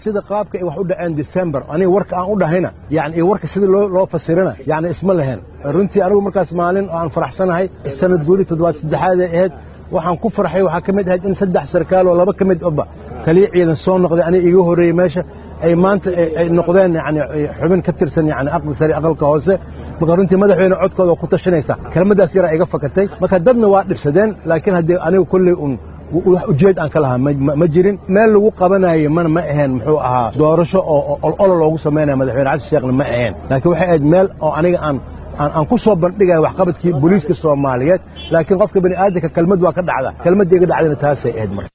sida qaabka ay wax u dhaceen December aniga warka aan u dhahayna yani warka sida loo fasirana yani isma lahayn runtii anigu markaas maalin aan faraxsanahay sanad guuri 73 ahayd waxaan ku farxay waxa kamid ahayd in 3 sarkaal oo laba kamid oba taliye ciidan soo noqday aniga iga horeeyay meesha ay maanta ay noqdeen yani xubin ka tirsan yani aqal sari aqalka hoose marka runtii madaxweyne codkooda ku tashanaysa kelmadaas yar iga fakatay marka dadna waa dhibsadeen laakiin hadii anigu kulli ujeed aan ka lahaa ma jirin meel lagu qabanayo ma ahayn muxuu ahaa doorasho oo loogu sameeyo madaxweyne Xasan Sheekh ma ahayn laakiin waxay ahayd meel oo aniga aan ku soo bandhigay wax qabadkii booliiska Soomaaliyeed laakiin qofka bani aadamka kelmad waa ka dhacda kelmadii iga dhacdayna taasay ahayd marka